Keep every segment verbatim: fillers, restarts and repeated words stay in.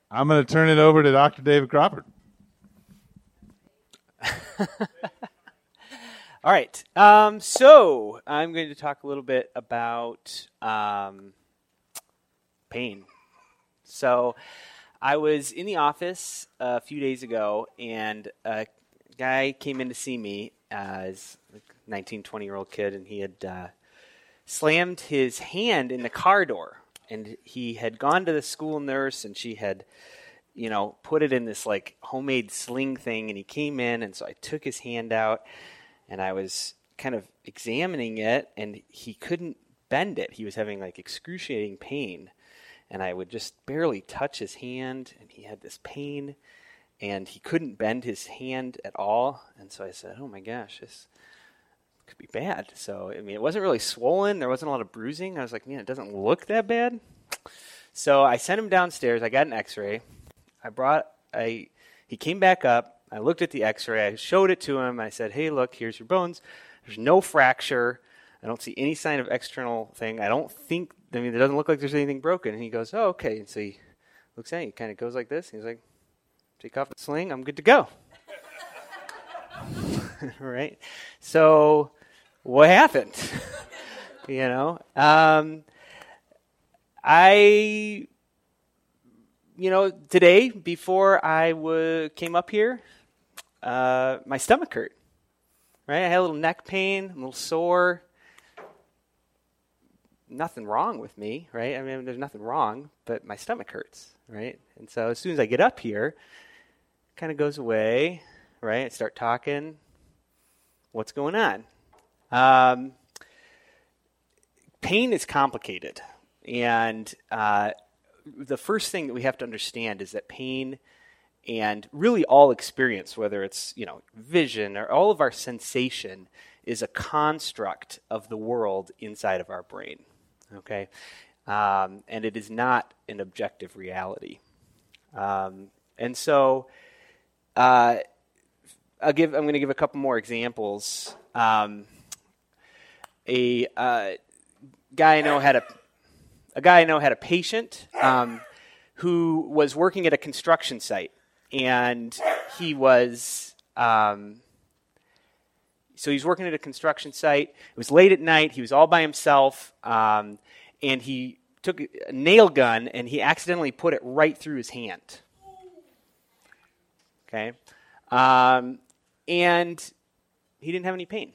I'm going to turn it over to Doctor David Crawford. All right. Um, so I'm going to talk a little bit about um, pain. So I was in the office a few days ago, and a guy came in to see me as a nineteen, twenty-year-old kid, and he had uh, slammed his hand in the car door. And he had gone to the school nurse, and she had, you know, put it in this, like, homemade sling thing, and he came in, and so I took his hand out, and I was kind of examining it, and he couldn't bend it. He was having, like, excruciating pain, and I would just barely touch his hand, and he had this pain, and he couldn't bend his hand at all, and so I said, oh, my gosh, this could be bad. So, I mean, it wasn't really swollen. There wasn't a lot of bruising. I was like, man, it doesn't look that bad. So I sent him downstairs. I got an x-ray. I brought, I, he came back up. I looked at the x-ray. I showed it to him. I said, hey, look, here's your bones. There's no fracture. I don't see any sign of external thing. I don't think, I mean, it doesn't look like there's anything broken. And he goes, oh, okay. And so he looks at it. He kind of goes like this. He's like, take off the sling. I'm good to go. Right? So what happened? you know, um, I, you know, today before I w- came up here, uh, my stomach hurt, right? I had a little neck pain, a little sore. Nothing wrong with me, right? I mean, there's nothing wrong, but my stomach hurts, right? And so as soon as I get up here, it kind of goes away, right? I start talking. What's going on? Um, pain is complicated. And uh, the first thing that we have to understand is that pain and really all experience, whether it's, you know, vision or all of our sensation, is a construct of the world inside of our brain, okay? Um, and it is not an objective reality. Um, and so uh, I'll give, I'm going to give a couple more examples. Um, a uh, guy I know had a a guy I know had a patient um, who was working at a construction site, and he was um, so he was working at a construction site. It was late at night. He was all by himself, um, and he took a nail gun and he accidentally put it right through his hand. Okay, um, and he didn't have any pain.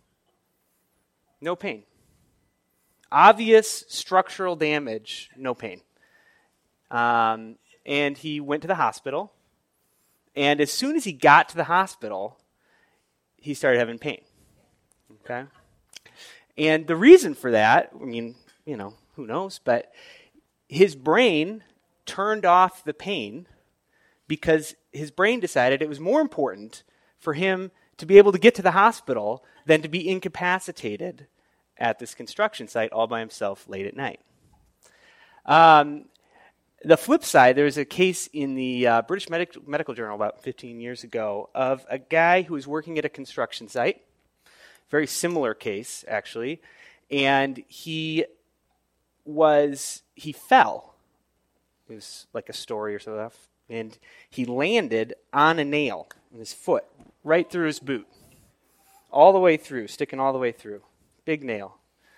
No pain. Obvious structural damage, no pain. Um, and he went to the hospital. And as soon as he got to the hospital, he started having pain. Okay? And the reason for that, I mean, you know, who knows, but his brain turned off the pain because his brain decided it was more important for him to be able to get to the hospital than to be incapacitated at this construction site all by himself late at night. Um, the flip side, there was a case in the uh, British Medic- Medical Journal about fifteen years ago of a guy who was working at a construction site, very similar case, actually, and he was, he fell. It was like a story or so, and he landed on a nail in his foot, right through his boot, all the way through, sticking all the way through. Big nail.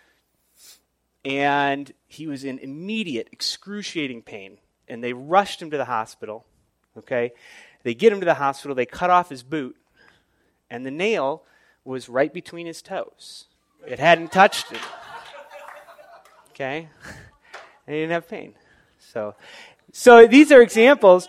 And he was in immediate, excruciating pain. And they rushed him to the hospital. Okay? They get him to the hospital. They cut off his boot. And the nail was right between his toes. It hadn't touched it. Okay? And he didn't have pain. So, so these are examples.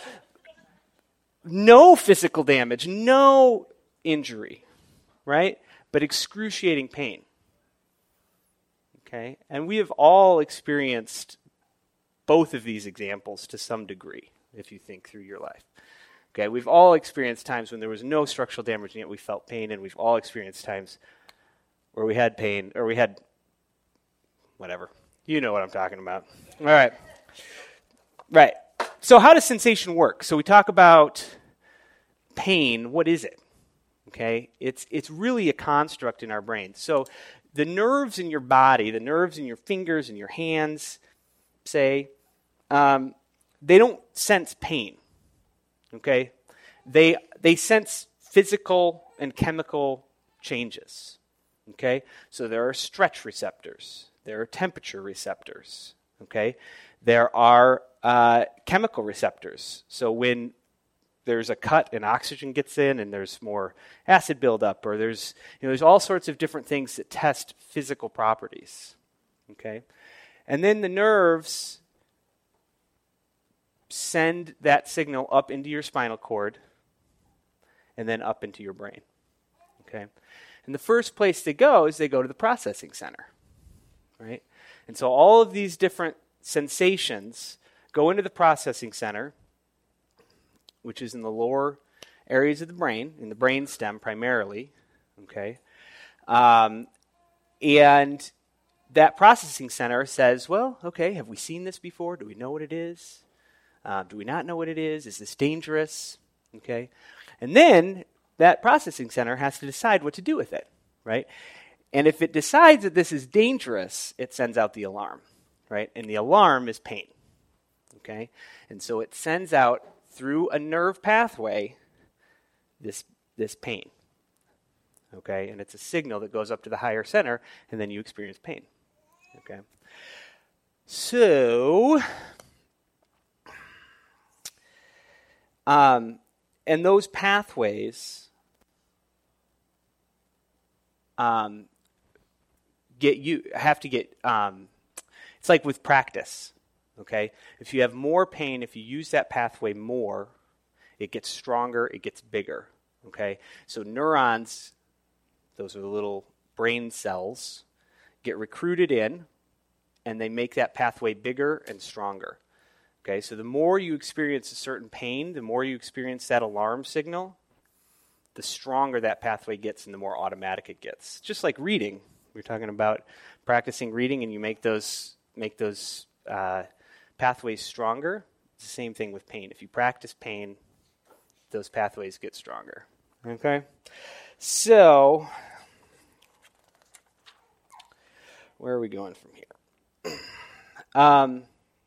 No physical damage. No injury. Right? But excruciating pain. Okay? And we have all experienced both of these examples to some degree, if you think through your life. Okay? We've all experienced times when there was no structural damage, and yet we felt pain, and we've all experienced times where we had pain, or we had whatever. You know what I'm talking about. All right. Right. So how does sensation work? So we talk about pain. What is it? Okay? It's it's really a construct in our brain. So the nerves in your body, the nerves in your fingers and your hands, say, um, they don't sense pain, okay? They they sense physical and chemical changes, okay? So there are stretch receptors. There are temperature receptors, okay? There are uh, chemical receptors. So when there's a cut and oxygen gets in and there's more acid buildup, or there's, you know, there's all sorts of different things that test physical properties, okay? And then the nerves send that signal up into your spinal cord and then up into your brain, okay? And the first place they go is they go to the processing center, right? And so all of these different sensations go into the processing center, which is in the lower areas of the brain, in the brain stem primarily, okay? Um, and that processing center says, well, okay, have we seen this before? Do we know what it is? Uh, do we not know what it is? Is this dangerous? Okay? And then that processing center has to decide what to do with it, right? And if it decides that this is dangerous, it sends out the alarm, right? And the alarm is pain, okay? And so it sends out through a nerve pathway this this pain, okay? And it's a signal that goes up to the higher center, and then you experience pain, okay? So, um, and those pathways um, get you have to get. Um, it's like with practice. Okay, if you have more pain, if you use that pathway more, it gets stronger, it gets bigger. Okay, so neurons, those are the little brain cells, get recruited in, and they make that pathway bigger and stronger. Okay, so the more you experience a certain pain, the more you experience that alarm signal, the stronger that pathway gets and the more automatic it gets. Just like reading. We're talking about practicing reading, and you make those make those uh, pathways stronger. It's the same thing with pain. If you practice pain, those pathways get stronger. Okay? So, where are we going from here? um,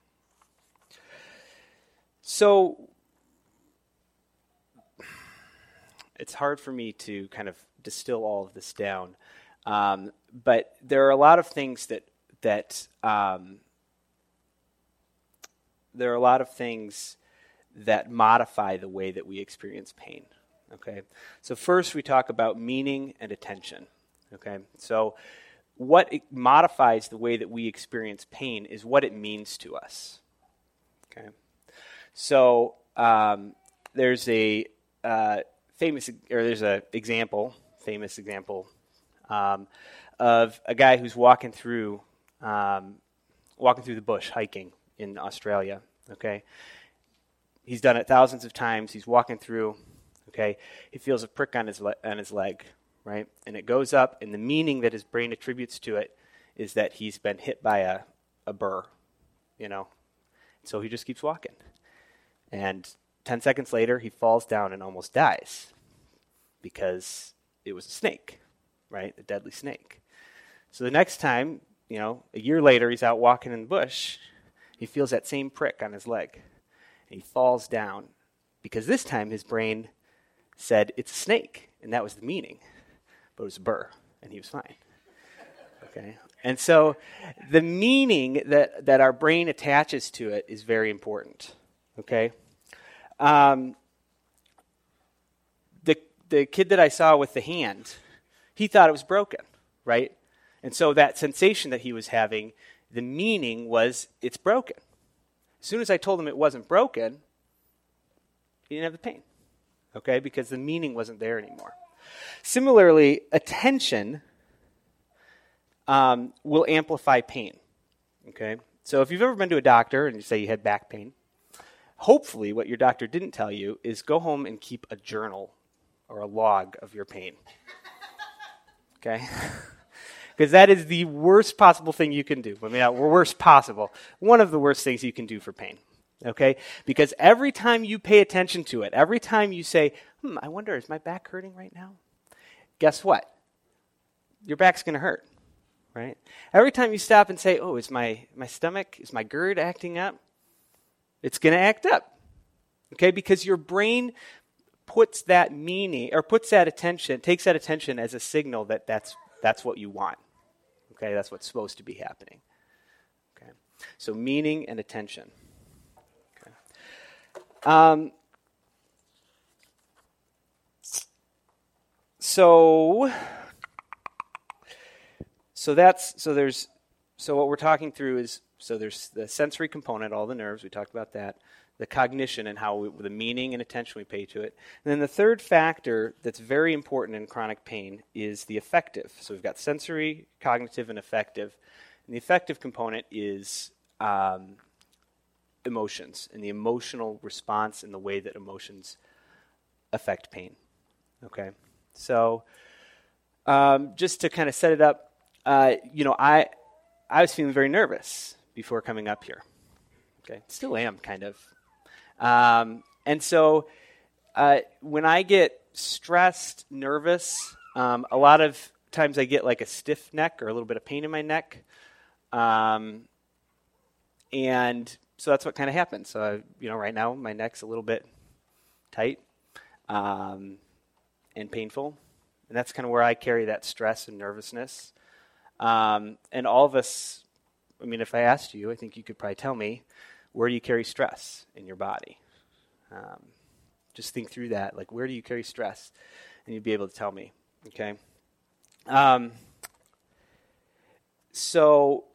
so, it's hard for me to kind of distill all of this down. Um, but there are a lot of things that, that um, there are a lot of things that modify the way that we experience pain, okay? So first we talk about meaning and attention, okay? So what it modifies the way that we experience pain is what it means to us, okay? So um, there's a uh, famous, or there's a example, famous example, um, of a guy who's walking through, um, walking through the bush, hiking in Australia, okay? He's done it thousands of times. He's walking through, okay? He feels a prick on his le- on his leg, right? And it goes up, and the meaning that his brain attributes to it is that he's been hit by a, a burr, you know? So he just keeps walking. And ten seconds later, he falls down and almost dies because it was a snake, right? A deadly snake. So the next time, you know, a year later, he's out walking in the bush, he feels that same prick on his leg. And he falls down because this time his brain said, it's a snake. And that was the meaning. But it was a burr, and he was fine. Okay? And so the meaning that, that our brain attaches to it is very important. Okay? Um, the the kid that I saw with the hand, he thought it was broken, right? And so that sensation that he was having, the meaning was, it's broken. As soon as I told him it wasn't broken, he didn't have the pain, okay? Because the meaning wasn't there anymore. Similarly, attention um, will amplify pain, okay? So if you've ever been to a doctor and you say you had back pain, hopefully what your doctor didn't tell you is go home and keep a journal or a log of your pain, okay? Because that is the worst possible thing you can do. I mean, not worst possible. One of the worst things you can do for pain, okay? Because every time you pay attention to it, every time you say, hmm, I wonder, is my back hurting right now? Guess what? Your back's going to hurt, right? Every time you stop and say, oh, is my, my stomach, is my GERD acting up? It's going to act up, okay? Because your brain puts that meaning, or puts that attention, takes that attention as a signal that that's, that's what you want, okay? That's what's supposed to be happening, okay? So meaning and attention, okay? Um, so, so that's, so there's, so what we're talking through is, so there's the sensory component, all the nerves, we talked about that, the cognition and how we, the meaning and attention we pay to it. And then the third factor that's very important in chronic pain is the affective. So we've got sensory, cognitive, and affective. And the affective component is um, emotions and the emotional response and the way that emotions affect pain. Okay, so um, just to kind of set it up, uh, you know, I I was feeling very nervous before coming up here. Okay, still am kind of. Um, and so uh, when I get stressed, nervous, um, a lot of times I get like a stiff neck or a little bit of pain in my neck. Um, and so that's what kind of happens. So, I, you know, right now my neck's a little bit tight um, and painful. And that's kind of where I carry that stress and nervousness. Um, and all of us, I mean, if I asked you, I think you could probably tell me, where do you carry stress in your body? Um, just think through that. Like, where do you carry stress? And you'd be able to tell me, okay? Um, so,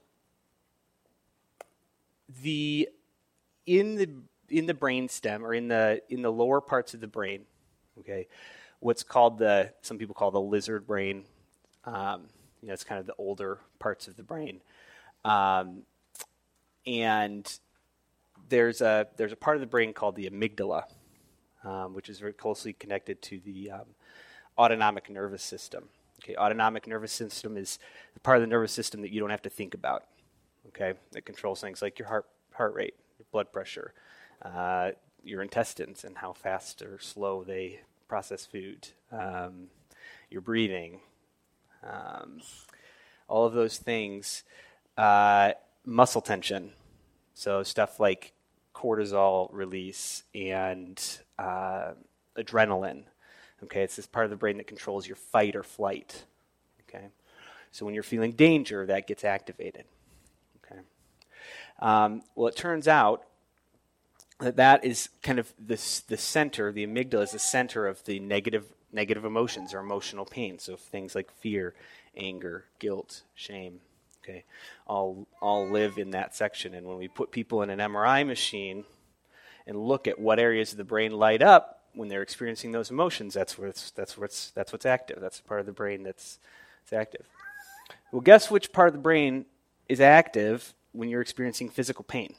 the in the in the brainstem, or in the in the lower parts of the brain, okay, what's called the, some people call the lizard brain. Um, you know, it's kind of the older parts of the brain, um, and there's a there's a part of the brain called the amygdala, um, which is very closely connected to the um, autonomic nervous system. Okay, autonomic nervous system is the part of the nervous system that you don't have to think about. Okay, it controls things like your heart heart rate, your blood pressure, uh, your intestines, and how fast or slow they process food, um, your breathing, um, all of those things. Uh, muscle tension, so stuff like cortisol release and uh, adrenaline. Okay, it's this part of the brain that controls your fight or flight. Okay, so when you're feeling danger, that gets activated. Okay, um, well, it turns out that that is kind of the the center. The amygdala is the center of the negative negative emotions or emotional pain. So things like fear, anger, guilt, shame. Okay, all all live in that section. And when we put people in an M R I machine and look at what areas of the brain light up when they're experiencing those emotions, that's where it's, that's where it's, that's what's active. That's the part of the brain that's, that's active. Well, guess which part of the brain is active when you're experiencing physical pain?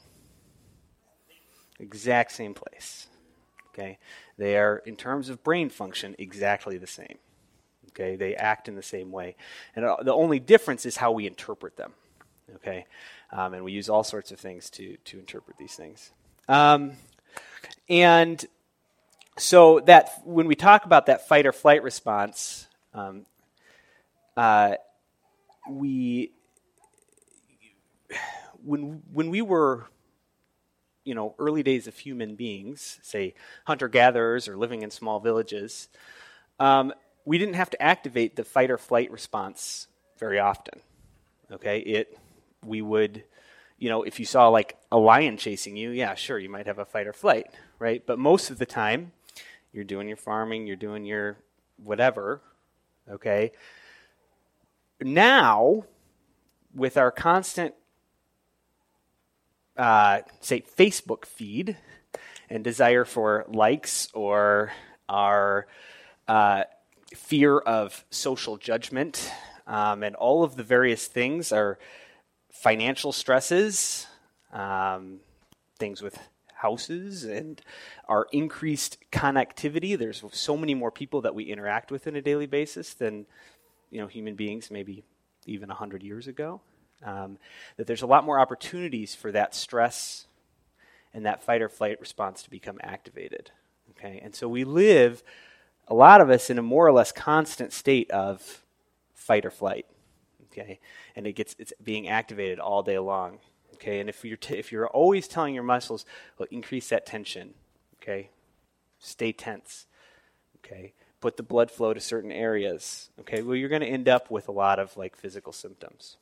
Exact same place. Okay, they are, in terms of brain function, exactly the same. Okay, they act in the same way, and uh, the only difference is how we interpret them. Okay, um, and we use all sorts of things to to interpret these things. Um, and so that when we talk about that fight or flight response, um, uh, we when when we were, you know, early days of human beings, say hunter-gatherers or living in small villages, um, we didn't have to activate the fight or flight response very often. Okay, it we would, you know, if you saw like a lion chasing you, yeah, sure, you might have a fight or flight, right? But most of the time, you're doing your farming, you're doing your whatever, okay? Now, with our constant, uh, say, Facebook feed and desire for likes, or our uh, fear of social judgment, um, and all of the various things, our financial stresses, um, things with houses, and our increased connectivity. There's so many more people that we interact with on a daily basis than, you know, human beings maybe even a hundred years ago. Um, that there's a lot more opportunities for that stress and that fight or flight response to become activated. Okay, and so we live, a lot of us, in a more or less constant state of fight or flight. Okay, and it gets it's being activated all day long. Okay, and if you're t- if you're always telling your muscles, well, increase that tension. Okay, stay tense. Okay, put the blood flow to certain areas. Okay, well, you're going to end up with a lot of like physical symptoms.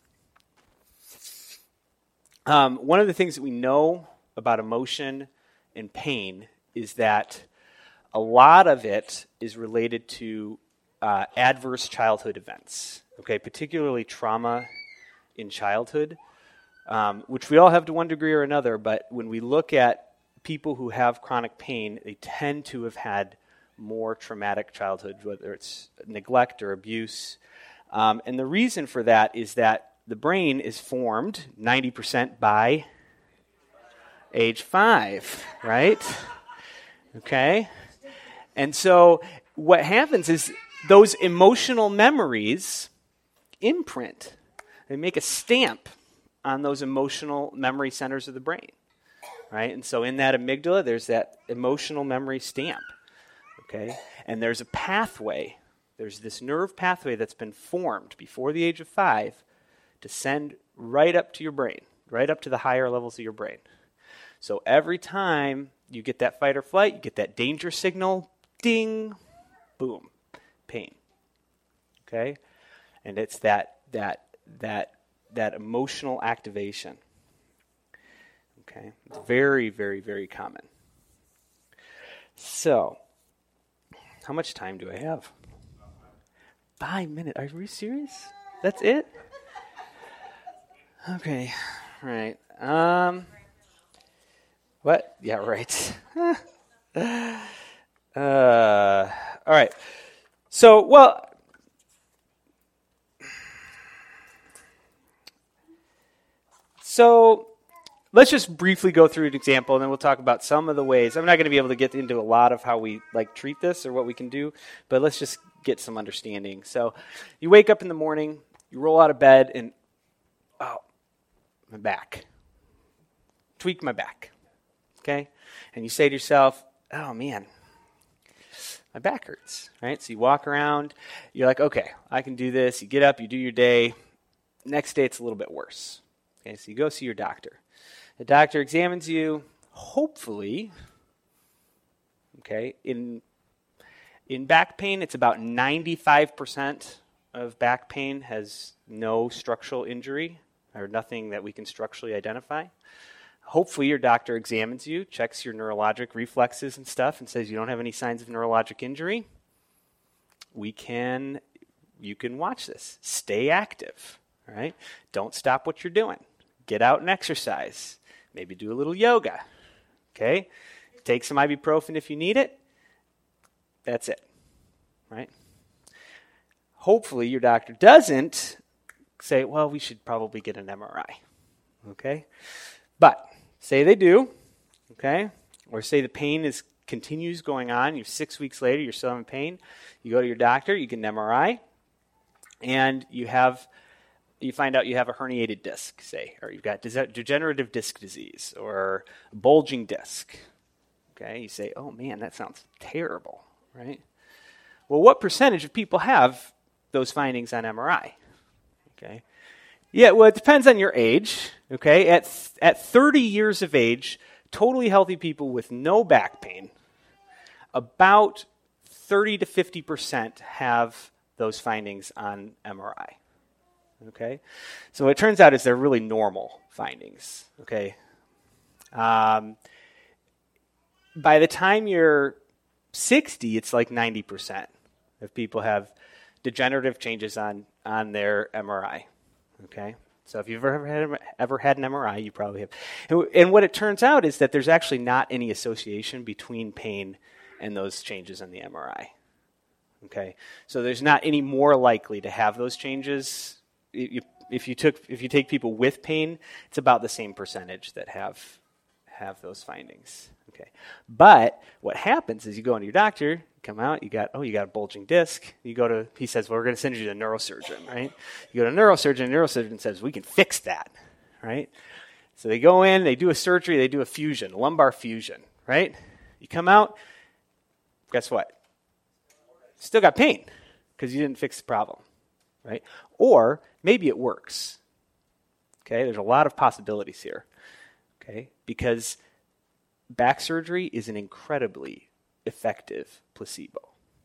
Um, one of the things that we know about emotion and pain is that a lot of it is related to uh, adverse childhood events. Okay, particularly trauma in childhood, um, which we all have to one degree or another. But when we look at people who have chronic pain, they tend to have had more traumatic childhood, whether it's neglect or abuse. Um, and the reason for that is that the brain is formed ninety percent by age five, right? Okay? And so what happens is those emotional memories imprint. They make a stamp on those emotional memory centers of the brain, right? And so in that amygdala, there's that emotional memory stamp, okay? And there's a pathway. There's this nerve pathway that's been formed before the age of five to send right up to your brain, right up to the higher levels of your brain. So every time you get that fight or flight, you get that danger signal, ding, boom, pain, okay? And it's that that that that emotional activation, okay? It's very, very, very common. So, how much time do I have? Five minutes. Are we serious? That's it? Okay. All right. Um, what? Yeah, right. uh, all right. So, well, so let's just briefly go through an example, and then we'll talk about some of the ways. I'm not going to be able to get into a lot of how we like treat this or what we can do, but let's just get some understanding. So, you wake up in the morning, you roll out of bed, and oh, my back. Tweak my back. Okay? And you say to yourself, oh man, my back hurts, right? So you walk around, you're like, okay, I can do this. You get up, you do your day. Next day it's a little bit worse. Okay, so you go see your doctor. The doctor examines you, hopefully, okay, in in back pain, it's about ninety-five percent of back pain has no structural injury or nothing that we can structurally identify. Hopefully your doctor examines you, checks your neurologic reflexes and stuff, and says you don't have any signs of neurologic injury. We can, you can watch this. Stay active, all right? Don't stop what you're doing. Get out and exercise. Maybe do a little yoga, okay? Take some ibuprofen if you need it. That's it, right? Hopefully your doctor doesn't say, well, we should probably get an M R I, okay? But say they do, okay? Or say the pain is continues going on. You're six weeks later, you're still having pain. You go to your doctor, you get an M R I, and you have you find out you have a herniated disc, say, or you've got degenerative disc disease or bulging disc. Okay, you say, oh man, that sounds terrible, right? Well, what percentage of people have those findings on M R I? Okay. Yeah, well, it depends on your age, okay? At th- at thirty years of age, totally healthy people with no back pain, about thirty to fifty percent have those findings on M R I, okay? So what it turns out is they're really normal findings, okay? Um, by the time you're sixty, it's like ninety percent of people have degenerative changes on, on their M R I. Okay, so if you've ever had, ever had an M R I, you probably have. And, and what it turns out is that there's actually not any association between pain and those changes in the M R I. Okay, so there's not any more likely to have those changes. If, if you took, if you take people with pain, it's about the same percentage that have have those findings. Okay, but what happens is you go into your doctor, you come out, you got, oh, you got a bulging disc. You go to, he says, well, we're going to send you to a neurosurgeon, right? You go to a neurosurgeon, and the neurosurgeon says, we can fix that, right? So they go in, they do a surgery, they do a fusion, a lumbar fusion, right? You come out, guess what? Still got pain because you didn't fix the problem, right? Or maybe it works, Okay, there's a lot of possibilities here. Okay, because back surgery is an incredibly effective placebo.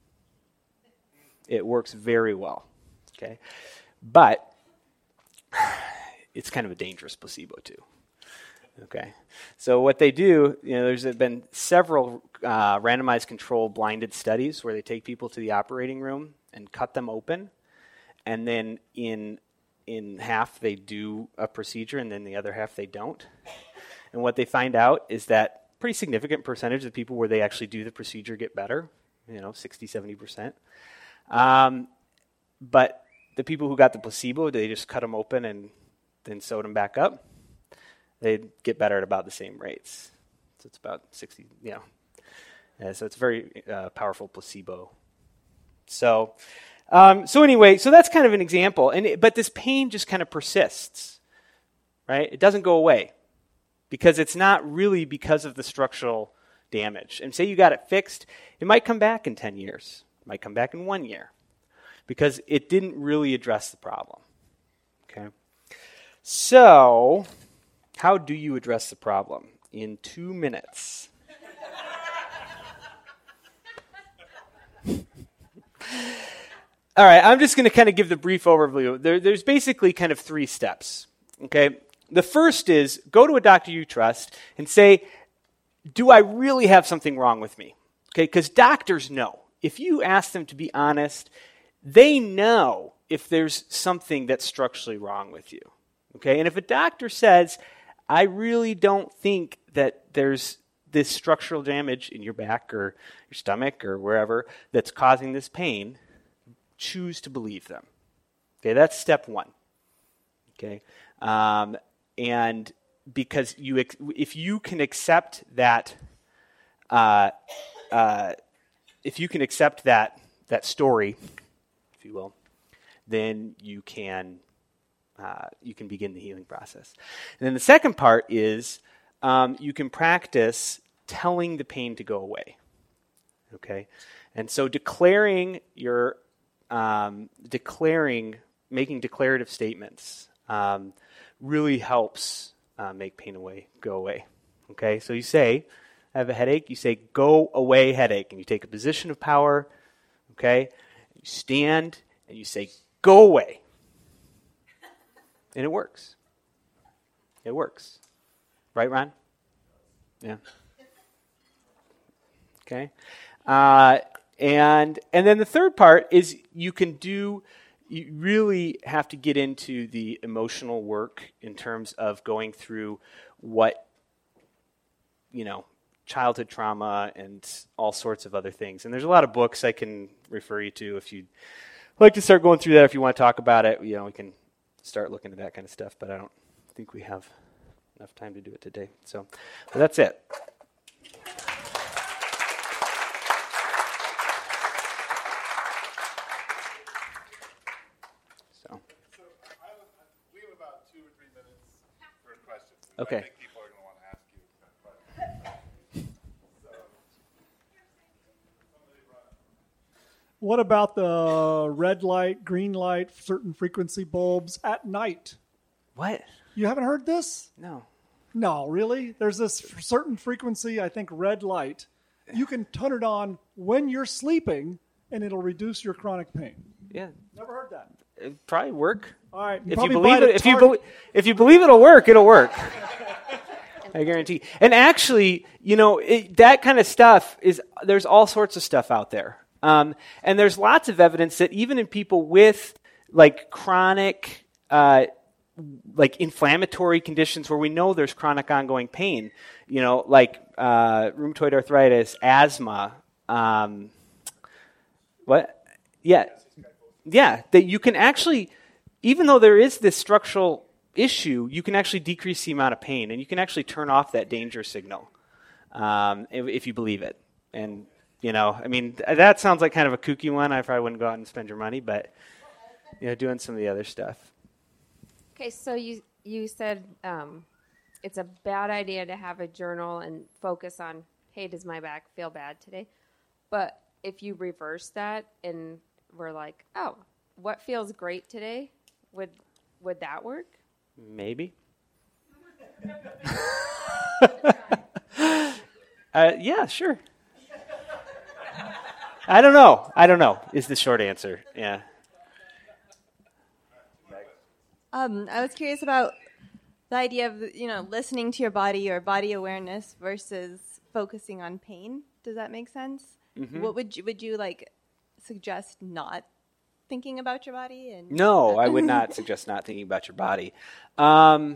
It works very well. Okay, but it's kind of a dangerous placebo too. Okay, so what they do, you know, there's been several uh, randomized controlled blinded studies where they take people to the operating room and cut them open, and then in in half they do a procedure, and then the other half they don't. And what they find out is that pretty significant percentage of people where they actually do the procedure get better, you know, sixty, seventy percent. Um, but the people who got the placebo, they just cut them open and then sewed them back up. They get better at about the same rates. So it's about sixty, you know. Uh, so it's a very uh, powerful placebo. So, um, so anyway, so that's kind of an example. And it, but this pain just kind of persists, right? It doesn't go away because it's not really because of the structural damage. And say you got it fixed, it might come back in ten years. It might come back in one year because it didn't really address the problem. Okay. So, how do you address the problem? In two minutes. All right, I'm just going to kind of give the brief overview. There, there's basically kind of three steps. Okay, the first is go to a doctor you trust and say, do I really have something wrong with me? Okay, because doctors know. If you ask them to be honest, they know if there's something that's structurally wrong with you. Okay, and if a doctor says, I really don't think that there's this structural damage in your back or your stomach or wherever that's causing this pain, choose to believe them. Okay, that's step one. Okay, um, and because you, ex- if you can accept that, uh, uh, if you can accept that that story, if you will, then you can. Uh, you can begin the healing process. And then the second part is um, you can practice telling the pain to go away. Okay? And so declaring your, um, declaring, making declarative statements um, really helps uh, make pain away, go away. Okay? So you say, I have a headache. You say, go away headache. And you take a position of power. Okay? You stand and you say, go away. And it works. It works. Right, Ron? Yeah. Okay. Uh, and and then the third part is you can do, you really have to get into the emotional work in terms of going through what, you know, childhood trauma and all sorts of other things. And there's a lot of books I can refer you to if you'd like to start going through that. If you want to talk about it, you know, we can start looking at that kind of stuff, but I don't think we have enough time to do it today. So, but that's it. So, So I have, we have about two or three minutes for questions. Okay. I think people are going to want to ask you questions. So, somebody brought up. What about the red light, green light, certain frequency bulbs at night? What? You haven't heard this? No. No, really? There's this certain frequency, I think red light. You can turn it on when you're sleeping, and it'll reduce your chronic pain. Yeah. Never heard that. It'd probably work. All right. If you probably believe buy it, the if you Target- believe, if you believe it'll work, it'll work. I guarantee. And actually, you know, it, that kind of stuff is, there's all sorts of stuff out there. Um, and there's lots of evidence that even in people with like chronic, uh, like inflammatory conditions where we know there's chronic ongoing pain, you know, like uh, rheumatoid arthritis, asthma, um, what? Yeah. Yeah, that you can actually, even though there is this structural issue, you can actually decrease the amount of pain, and you can actually turn off that danger signal um, if, if you believe it. And, you know, I mean, th- that sounds like kind of a kooky one. I probably wouldn't go out and spend your money, but, you know, doing some of the other stuff. Okay, so you you said um, it's a bad idea to have a journal and focus on, hey, does my back feel bad today? But if you reverse that and we're like, oh, what feels great today? Would would that work? Maybe. uh, yeah, sure. I don't know. I don't know is the short answer. Yeah. Um, I was curious about the idea of, you know, listening to your body or body awareness versus focusing on pain. Does that make sense? Mm-hmm. What would you, would you like suggest not thinking about your body? And No, I would not suggest not thinking about your body. Um,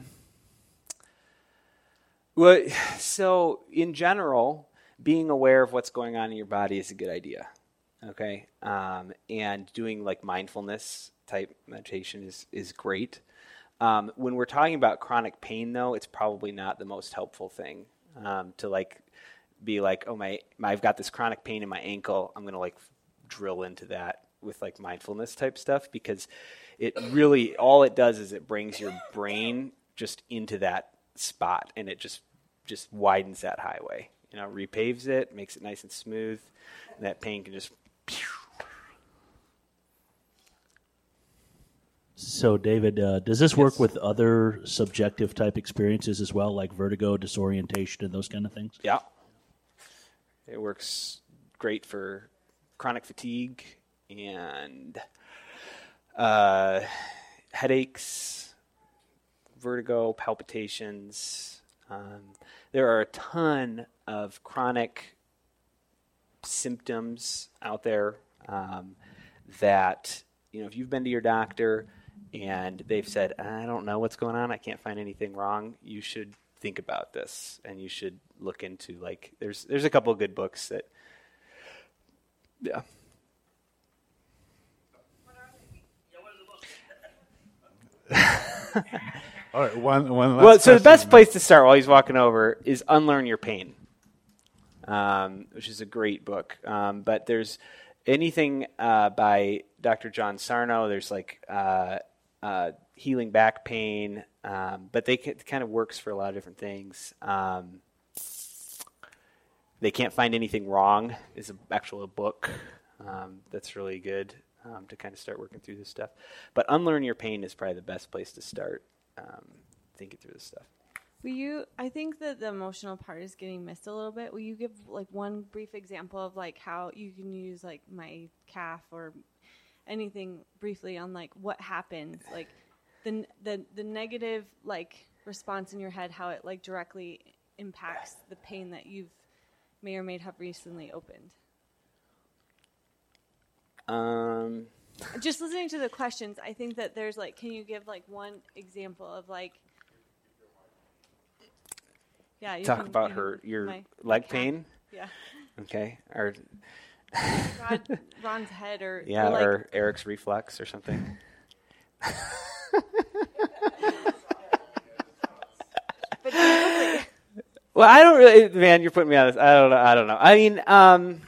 well, so in general, being aware of what's going on in your body is a good idea. Okay, um, and doing like mindfulness type meditation is is great. Um, when we're talking about chronic pain, though, it's probably not the most helpful thing um, to like be like, oh my, my, I've got this chronic pain in my ankle. I'm gonna like drill into that with like mindfulness type stuff, because it really all it does is it brings your brain just into that spot, and it just just widens that highway. You know, repaves it, makes it nice and smooth, and that pain can just. So, David, uh, does this work Yes. with other subjective type experiences as well, like vertigo, disorientation, and those kind of things? Yeah. It works great for chronic fatigue and uh, headaches, vertigo, palpitations. Um, there are a ton of chronic symptoms out there um, that, you know, if you've been to your doctor and they've said, I don't know what's going on, I can't find anything wrong, you should think about this, and you should look into, like, there's there's a couple of good books that, yeah. All right, one, one last Well, so the question. best place to start while he's walking over is Unlearn Your Pain, um, which is a great book. Um, but there's anything uh, by Doctor John Sarno. There's like uh, uh, healing back pain, um, but they can, it kind of works for a lot of different things. Um, they Can't Find Anything Wrong is an actual book um, that's really good um, to kind of start working through this stuff. But Unlearn Your Pain is probably the best place to start um, thinking through this stuff. Will you, I think that the emotional part is getting missed a little bit. Will you give like one brief example of like how you can use like my calf or anything briefly on like what happens, like the the the negative like response in your head, how it like directly impacts the pain that you've may or may have recently opened? Um, Just listening to the questions, I think that there's like, can you give like one example of like, yeah, you talk can- about you her can- your my- leg calf. pain. Yeah, Okay, or Rod, Ron's head or yeah, or, like, or Eric's reflux or something. but typically- Well, I don't really, man. You're putting me on this. I don't know. I don't know. I mean, um,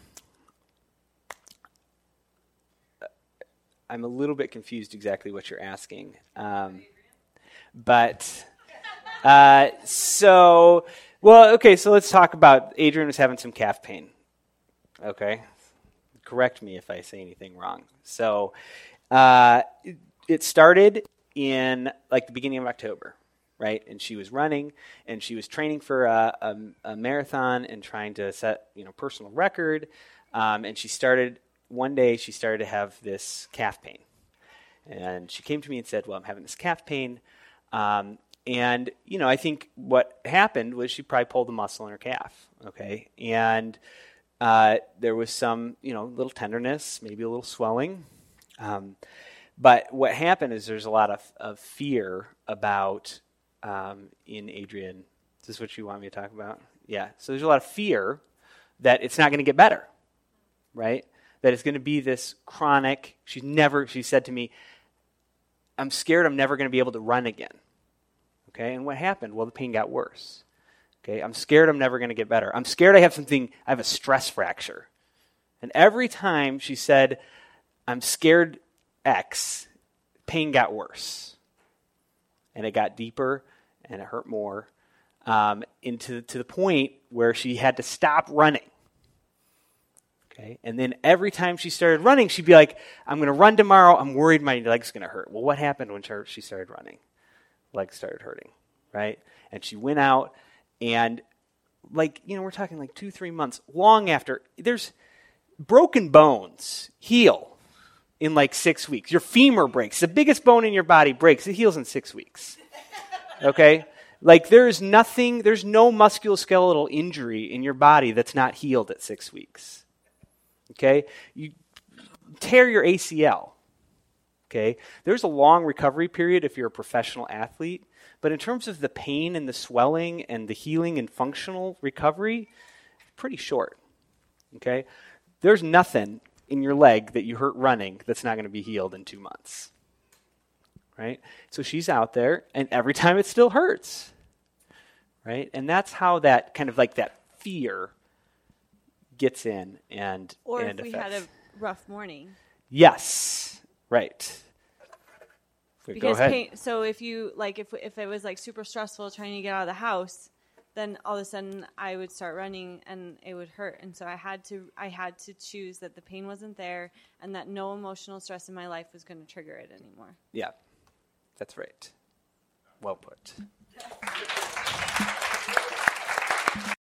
I'm a little bit confused exactly what you're asking. Um, but uh, so, well, okay. So let's talk about Adrian was having some calf pain. Okay, correct me if I say anything wrong. So uh, it, it started in like the beginning of October. Right, and she was running, and she was training for a, a, a marathon and trying to set, you know, personal record. Um, and she started one day. She started to have this calf pain, and she came to me and said, "Well, I'm having this calf pain." Um, and you know, I think what happened was she probably pulled the muscle in her calf. Okay, and uh, there was some, you know, little tenderness, maybe a little swelling. Um, but what happened is there's a lot of, of fear about. Um, in Adrian, is this what you want me to talk about? Yeah. So there's a lot of fear that it's not going to get better, right? That it's going to be this chronic. She's never. She said to me, "I'm scared. I'm never going to be able to run again." Okay. And what happened? Well, the pain got worse. Okay. I'm scared. I'm never going to get better. I'm scared. I have something. I have a stress fracture. And every time she said, "I'm scared X," pain got worse. And it got deeper, and it hurt more, um, into to the point where she had to stop running. Okay, and then every time she started running, she'd be like, "I'm going to run tomorrow. I'm worried my leg's going to hurt." Well, what happened when she started running? legs started hurting, right? And she went out and, like, you know, we're talking like two, three months, long after, there's broken bones heal in like six weeks. Your femur breaks. The biggest bone in your body breaks. It heals in six weeks. Okay? Like, there's nothing, there's no musculoskeletal injury in your body that's not healed at six weeks. Okay? You tear your A C L. Okay? There's a long recovery period if you're a professional athlete, but in terms of the pain and the swelling and the healing and functional recovery, pretty short. Okay? There's nothing in your leg that you hurt running that's not going to be healed in two months. Right? So she's out there, and every time it still hurts. Right? And that's how that kind of like that fear gets in and Or and if we affects. had a rough morning. Yes. Right. Go Because ahead. pain, so if you like if if it was like super stressful trying to get out of the house, then all of a sudden I would start running and it would hurt. And so I had to I had to choose that the pain wasn't there and that no emotional stress in my life was going to trigger it anymore. Yeah. That's right. Well put.